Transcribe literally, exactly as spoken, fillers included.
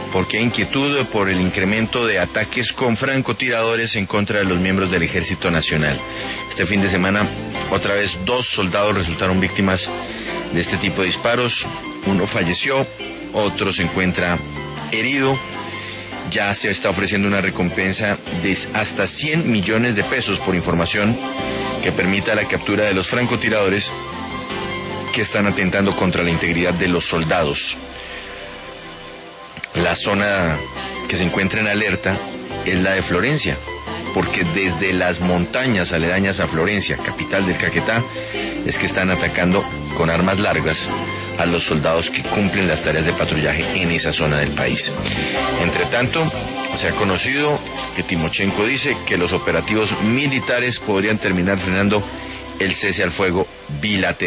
porque hay inquietud por el incremento de ataques con francotiradores en contra de los miembros del Ejército Nacional. Este fin de semana, otra vez, dos soldados resultaron víctimas de este tipo de disparos. Uno falleció, otro se encuentra herido. Ya se está ofreciendo una recompensa de hasta cien millones de pesos por información que permita la captura de los francotiradores que están atentando contra la integridad de los soldados. La zona que se encuentra en alerta es la de Florencia, porque desde las montañas aledañas a Florencia, capital del Caquetá, es que están atacando con armas largas a los soldados que cumplen las tareas de patrullaje en esa zona del país. Entre tanto, se ha conocido que Timochenko dice que los operativos militares podrían terminar frenando el cese al fuego bilateral.